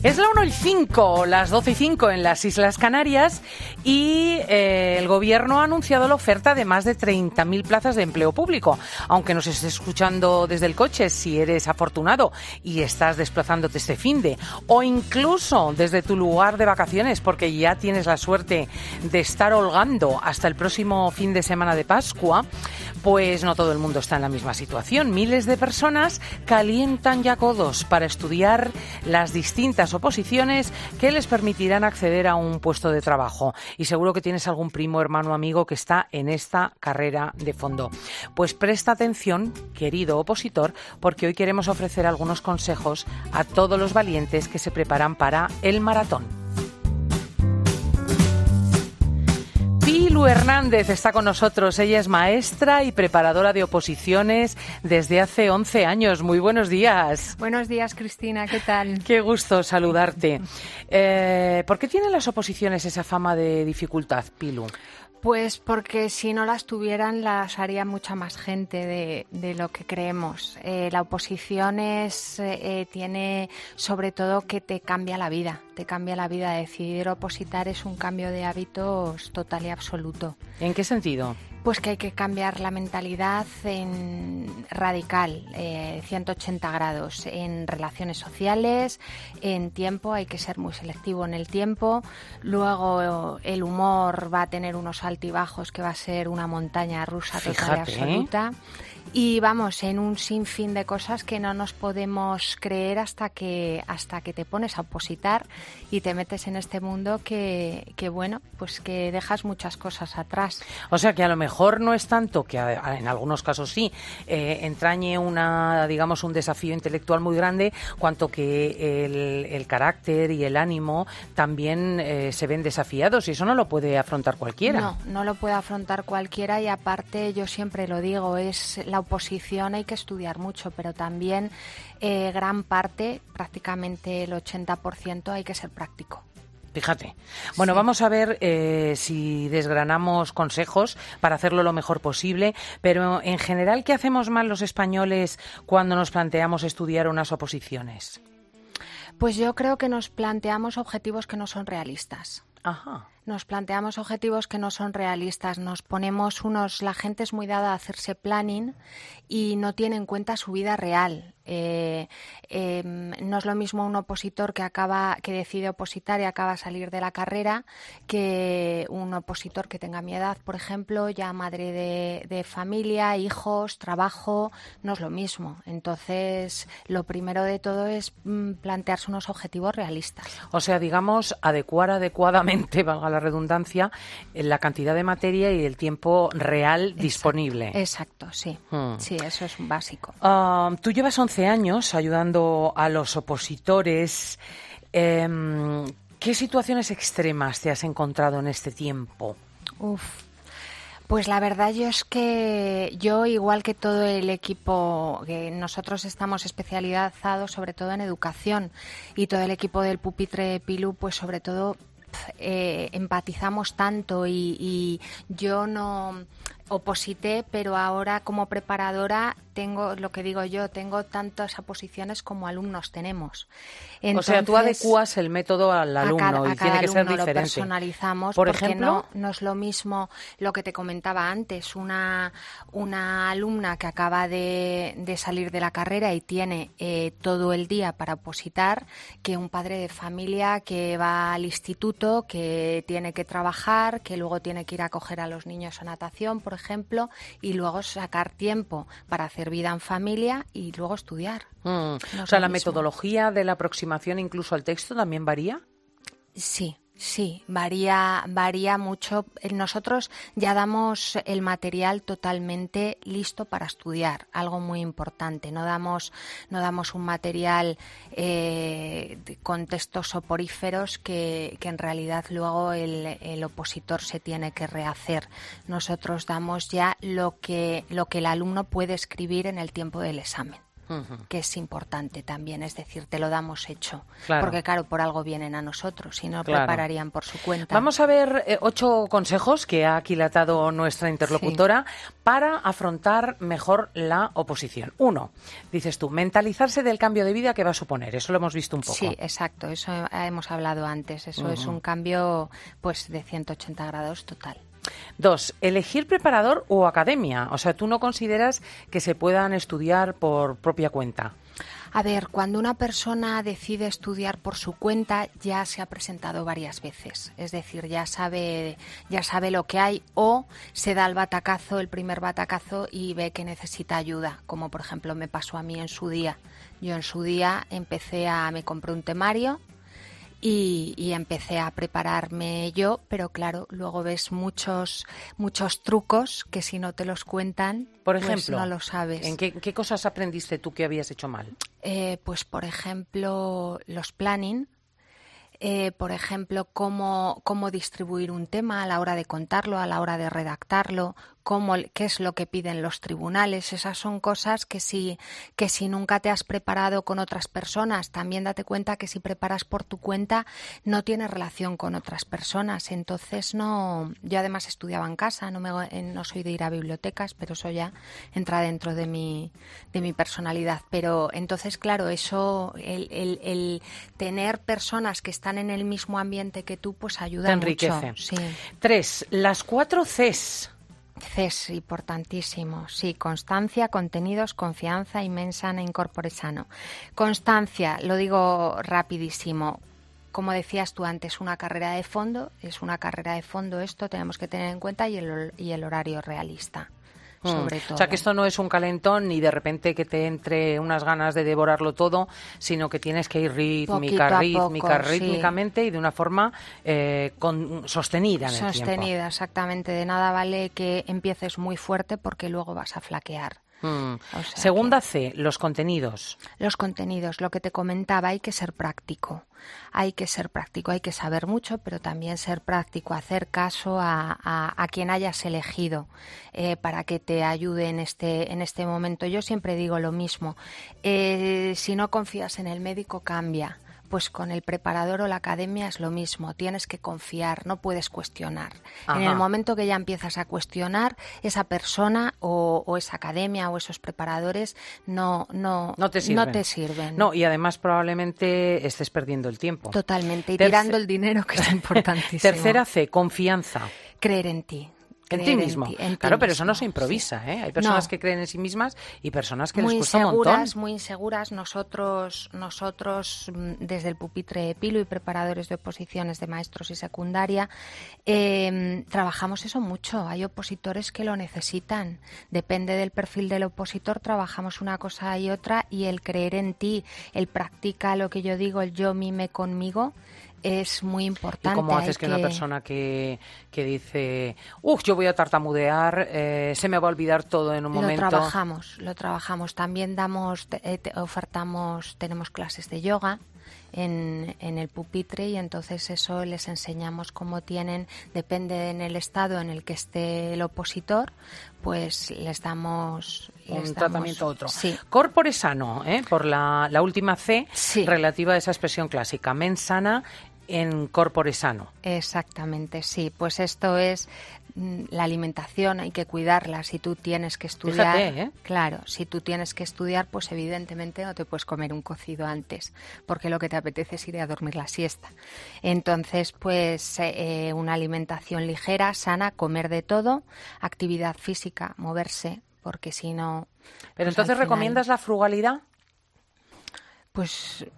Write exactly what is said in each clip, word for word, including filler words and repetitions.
Es la una y cinco, las doce y cinco en las Islas Canarias y eh, el Gobierno ha anunciado la oferta de más de treinta mil plazas de empleo público. Aunque nos estés escuchando desde el coche, si eres afortunado y estás desplazándote este finde, o incluso desde tu lugar de vacaciones porque ya tienes la suerte de estar holgando hasta el próximo fin de semana de Pascua, pues no todo el mundo está en la misma situación. Miles de personas calientan ya codos para estudiar las distintas oposiciones que les permitirán acceder a un puesto de trabajo. Y seguro que tienes algún primo, hermano, amigo que está en esta carrera de fondo. Pues presta atención, querido opositor, porque hoy queremos ofrecer algunos consejos a todos los valientes que se preparan para el maratón. Pilu Hernández está con nosotros. Ella es maestra y preparadora de oposiciones desde hace once años. Muy buenos días. Buenos días, Cristina. ¿Qué tal? Qué gusto saludarte. Eh, ¿Por qué tienen las oposiciones esa fama de dificultad, Pilu? Pues porque si no las tuvieran las haría mucha más gente de, de lo que creemos. Eh, la oposición es, eh, tiene sobre todo que te cambia la vida, te cambia la vida. Decidir opositar es un cambio de hábitos total y absoluto. ¿En qué sentido? Pues que hay que cambiar la mentalidad en radical, eh, ciento ochenta grados, en relaciones sociales, en tiempo, hay que ser muy selectivo en el tiempo. Luego el humor va a tener unos altibajos que va a ser una montaña rusa total y absoluta. ¿eh? Y vamos, en un sinfín de cosas que no nos podemos creer hasta que hasta que te pones a opositar y te metes en este mundo que, que bueno, pues que dejas muchas cosas atrás. O sea que a lo mejor no es tanto, que en algunos casos sí, eh, entrañe una, digamos, un desafío intelectual muy grande, cuanto que el, el carácter y el ánimo también eh, se ven desafiados, y eso no lo puede afrontar cualquiera. No, no lo puede afrontar cualquiera, y aparte yo siempre lo digo, es la oposición, hay que estudiar mucho, pero también eh, gran parte, prácticamente el ochenta por ciento, hay que ser práctico. Fíjate. Bueno, sí. Vamos a ver eh, si desgranamos consejos para hacerlo lo mejor posible, pero en general, ¿qué hacemos mal los españoles cuando nos planteamos estudiar unas oposiciones? Pues yo creo que nos planteamos objetivos que no son realistas. Ajá. Nos planteamos objetivos que no son realistas, nos ponemos unos... La gente es muy dada a hacerse planning y no tiene en cuenta su vida real. Eh, eh, no es lo mismo un opositor que acaba que decide opositar y acaba de salir de la carrera que un opositor que tenga mi edad, por ejemplo, ya madre de, de familia, hijos, trabajo. No es lo mismo. Entonces, lo primero de todo es mm, plantearse unos objetivos realistas. O sea, digamos, adecuar adecuadamente, valga la redundancia, la cantidad de materia y el tiempo real Exacto, disponible. Exacto, sí. Hmm. Sí, eso es un básico. Uh, tú llevas once años ayudando a los opositores. Eh, ¿Qué situaciones extremas te has encontrado en este tiempo? Uf. Pues la verdad yo es que yo, igual que todo el equipo, que nosotros estamos especializados sobre todo en educación, y todo el equipo del pupitre Pilu, pues sobre todo eh, empatizamos tanto, y, y yo no oposité, pero ahora como preparadora tengo, lo que digo yo, tengo tantas oposiciones como alumnos tenemos. Entonces, o sea, tú adecuas el método al alumno, a cada, a y tiene que ser diferente. Lo personalizamos. Por porque ejemplo, no, no es lo mismo lo que te comentaba antes, una, una alumna que acaba de, de salir de la carrera y tiene eh, todo el día para opositar, que un padre de familia que va al instituto, que tiene que trabajar, que luego tiene que ir a coger a los niños a natación, por ejemplo, y luego sacar tiempo para hacer vida en familia y luego estudiar. Mm. No o sea, ¿la mismo. metodología de la aproximación incluso al texto también varía? Sí. Sí, varía, varía mucho. Nosotros ya damos el material totalmente listo para estudiar, algo muy importante. No damos, no damos un material eh, con textos soporíferos que, que en realidad luego el, el opositor se tiene que rehacer. Nosotros damos ya lo que, lo que el alumno puede escribir en el tiempo del examen. Uh-huh. Que es importante también, es decir, te lo damos hecho. Claro. Porque, claro, por algo vienen a nosotros, si no claro. prepararían por su cuenta. Vamos a ver eh, ocho consejos que ha aquilatado nuestra interlocutora sí. para afrontar mejor la oposición. Uno, dices tú, mentalizarse del cambio de vida que va a suponer. Eso lo hemos visto un poco. Sí, exacto. Eso hemos hablado antes. Eso uh-huh. es un cambio pues de ciento ochenta grados total. Dos, elegir preparador o academia. O sea, ¿tú no consideras que se puedan estudiar por propia cuenta? A ver, cuando una persona decide estudiar por su cuenta ya se ha presentado varias veces, es decir, ya sabe, ya sabe lo que hay o se da el batacazo, el primer batacazo y ve que necesita ayuda, como por ejemplo me pasó a mí en su día. Yo en su día empecé a, me compré un temario y, y empecé a prepararme yo, pero claro, luego ves muchos, muchos trucos que si no te los cuentan, por ejemplo, pues no lo sabes. ¿En qué, qué cosas aprendiste tú que habías hecho mal? Eh, pues, por ejemplo, los planning, eh, por ejemplo, cómo, cómo distribuir un tema a la hora de contarlo, a la hora de redactarlo, cómo, qué es lo que piden los tribunales. Esas son cosas que si, que si nunca te has preparado con otras personas, también date cuenta que si preparas por tu cuenta no tienes relación con otras personas. Entonces, no, yo además estudiaba en casa, no, me, no soy de ir a bibliotecas, pero eso ya entra dentro de mi, de mi personalidad. Pero entonces, claro, eso, el, el, el tener personas que están en el mismo ambiente que tú, pues ayuda te enriquece. Mucho. Sí. Tres, las cuatro Cs. C es importantísimo, sí, constancia, contenidos, confianza y mens sana in corpore sano. Constancia, lo digo rapidísimo, como decías tú antes, una carrera de fondo, es una carrera de fondo esto, tenemos que tener en cuenta y el, y el horario realista. Sobre todo. O sea, que esto no es un calentón ni de repente que te entre unas ganas de devorarlo todo, sino que tienes que ir rítmica, rítmica, poco, rítmicamente sí. y de una forma eh, con, sostenida en el tiempo. Sostenida, exactamente. De nada vale que empieces muy fuerte porque luego vas a flaquear. Mm. O sea Segunda que... C, los contenidos. Los contenidos, lo que te comentaba, hay que ser práctico. Hay que ser práctico, hay que saber mucho, pero también ser práctico, hacer caso a, a, a quien hayas elegido eh, para que te ayude en este, en este momento. Yo siempre digo lo mismo, eh, si no confías en el médico, cambia. Pues con el preparador o la academia es lo mismo, tienes que confiar, no puedes cuestionar. Ajá. En el momento que ya empiezas a cuestionar, esa persona o, o esa academia o esos preparadores no, no, no, te sirven. no te sirven. No, y además probablemente estés perdiendo el tiempo. Totalmente, y Terce- tirando el dinero, que es importantísimo. Tercera C, confianza. Creer en ti. En ti mismo. En ti, en claro, ti pero mismo, eso no se improvisa, sí. ¿eh? Hay personas no. que creen en sí mismas y personas que muy les cuesta un inseguras, montón. Muy inseguras. Nosotros, nosotros desde el pupitre de Pilo y preparadores de oposiciones de maestros y secundaria, eh, trabajamos eso mucho. Hay opositores que lo necesitan. Depende del perfil del opositor, trabajamos una cosa y otra, y el creer en ti, el practica lo que yo digo, el yo mime conmigo, es muy importante. ¿Y cómo haces que, que una persona que, que dice, uff, yo voy a tartamudear, eh, se me va a olvidar todo en un momento? Lo trabajamos, lo trabajamos. También damos, te, te ofertamos, tenemos clases de yoga en, en el pupitre y entonces eso les enseñamos cómo tienen, depende en el estado en el que esté el opositor, pues les damos... Un les tratamiento damos, otro. Sí. Corpore sano, ¿eh? Por la, la última C, sí. relativa a esa expresión clásica, mens sana en corpore sano. Exactamente, sí. Pues esto es mm, la alimentación, hay que cuidarla. Si tú tienes que estudiar, Fíjate, ¿eh? claro, si tú tienes que estudiar, pues evidentemente no te puedes comer un cocido antes, porque lo que te apetece es ir a dormir la siesta. Entonces, pues eh, una alimentación ligera, sana, comer de todo, actividad física, moverse, porque si no... Pero pues entonces, al final, ¿recomiendas la frugalidad? Pues...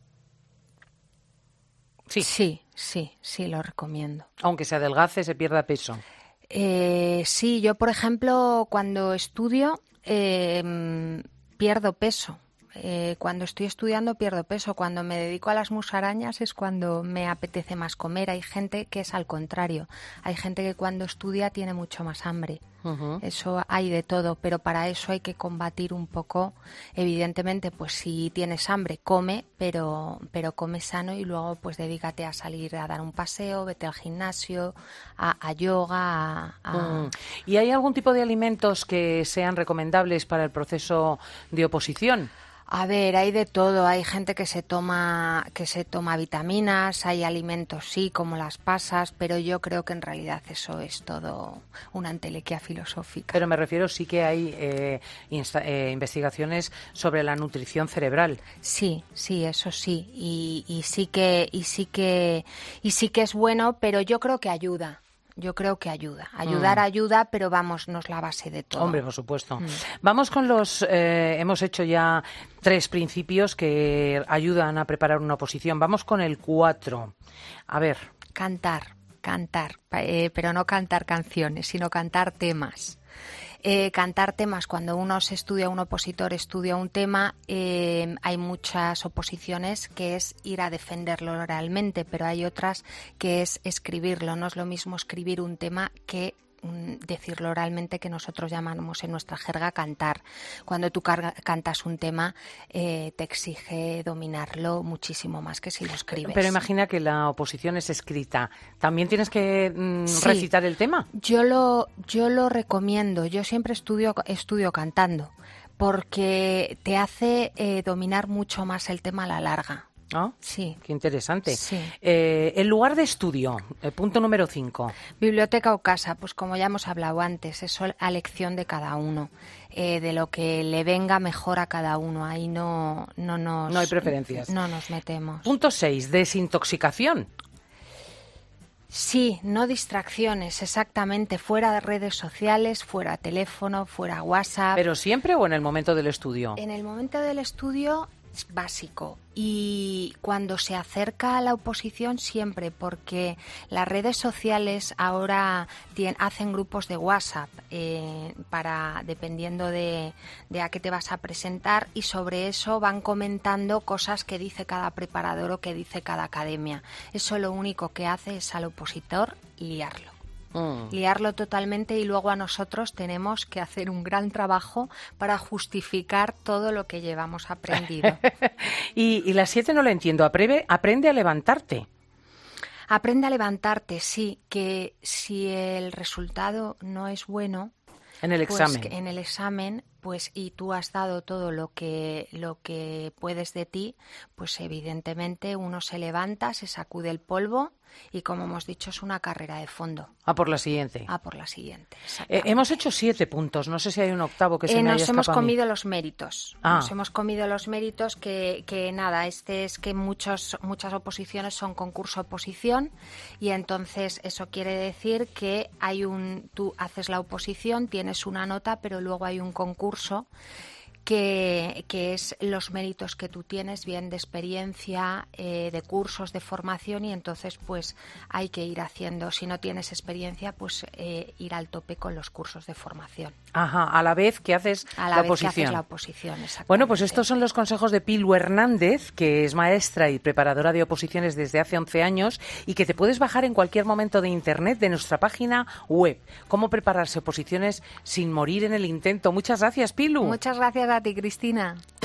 Sí. sí, sí, sí, lo recomiendo. Aunque se adelgace, se pierda peso. Eh, sí, yo, por ejemplo, cuando estudio, eh, pierdo peso. Eh, cuando estoy estudiando pierdo peso. Cuando me dedico a las musarañas es cuando me apetece más comer. Hay gente que es al contrario. Hay gente que cuando estudia tiene mucho más hambre. Uh-huh. Eso hay de todo, pero para eso hay que combatir un poco. Evidentemente, pues si tienes hambre, come, pero, pero come sano y luego pues dedícate a salir a dar un paseo, vete al gimnasio, a, a yoga. A, a... Mm. ¿Y hay algún tipo de alimentos que sean recomendables para el proceso de oposición? A ver, hay de todo. Hay gente que se toma que se toma vitaminas, hay alimentos sí, como las pasas, pero yo creo que en realidad eso es todo una entelequia filosófica. Pero me refiero, sí que hay eh, insta- eh, investigaciones sobre la nutrición cerebral. Sí, sí, eso sí, y, y sí que y sí que y sí que es bueno, pero yo creo que ayuda. Yo creo que ayuda. Ayudar mm. ayuda, pero vamos, no es la base de todo. Hombre, por supuesto. Mm. Vamos con los... Eh, hemos hecho ya tres principios que ayudan a preparar una oposición. Vamos con el cuatro. A ver. Cantar, cantar. Eh, pero no cantar canciones, sino cantar temas. Eh, cantar temas, cuando uno se estudia, un opositor estudia un tema, eh, hay muchas oposiciones que es ir a defenderlo oralmente, pero hay otras que es escribirlo. No es lo mismo escribir un tema que decirlo oralmente, que nosotros llamamos en nuestra jerga cantar. Cuando tú carga, cantas un tema, eh, te exige dominarlo muchísimo más que si lo escribes. Pero imagina que la oposición es escrita. ¿También tienes que mm, sí, recitar el tema? Yo lo, yo lo recomiendo. Yo siempre estudio, estudio cantando, porque te hace eh, dominar mucho más el tema a la larga. ¿Ah? Sí. Qué interesante. Sí. Eh, el lugar de estudio, el punto número cinco. Biblioteca o casa, pues como ya hemos hablado antes, eso a elección de cada uno, eh, de lo que le venga mejor a cada uno. Ahí no, no nos... No hay preferencias. No nos metemos. Punto seis, desintoxicación. Sí, no distracciones, exactamente. Fuera de redes sociales, fuera teléfono, fuera WhatsApp. ¿Pero siempre o en el momento del estudio? En el momento del estudio es básico, y cuando se acerca a la oposición siempre, porque las redes sociales ahora tienen, hacen grupos de WhatsApp eh, para dependiendo de, de a qué te vas a presentar, y sobre eso van comentando cosas que dice cada preparador o que dice cada academia. Eso lo único que hace es al opositor liarlo. Mm. liarlo totalmente, y luego a nosotros tenemos que hacer un gran trabajo para justificar todo lo que llevamos aprendido. y, y las siete no lo entiendo. Aprende, aprende a levantarte. Aprende a levantarte, sí, que si el resultado no es bueno... En el examen. Pues en el examen, pues y tú has dado todo lo que lo que puedes de ti, pues evidentemente uno se levanta, se sacude el polvo y, como hemos dicho, es una carrera de fondo. A por la siguiente. A por la siguiente, eh, hemos hecho siete puntos, no sé si hay un octavo que se eh, me haya Nos hemos escapado comido a mí. los méritos. Ah. Nos hemos comido los méritos que, que nada, este es que muchos, muchas oposiciones son concurso-oposición, y entonces eso quiere decir que hay un, tú haces la oposición, tienes una nota, pero luego hay un concurso Que, que es los méritos que tú tienes, bien de experiencia, eh, de cursos, de formación, y entonces pues hay que ir haciendo, si no tienes experiencia, pues eh, ir al tope con los cursos de formación. Ajá, a la vez que haces a la, la vez oposición. Que haces la oposición, exactamente. Bueno, pues estos son los consejos de Pilu Hernández, que es maestra y preparadora de oposiciones desde hace once años y que te puedes bajar en cualquier momento de internet, de nuestra página web. Cómo prepararse oposiciones sin morir en el intento. Muchas gracias, Pilu. Muchas gracias a ti, Cristina.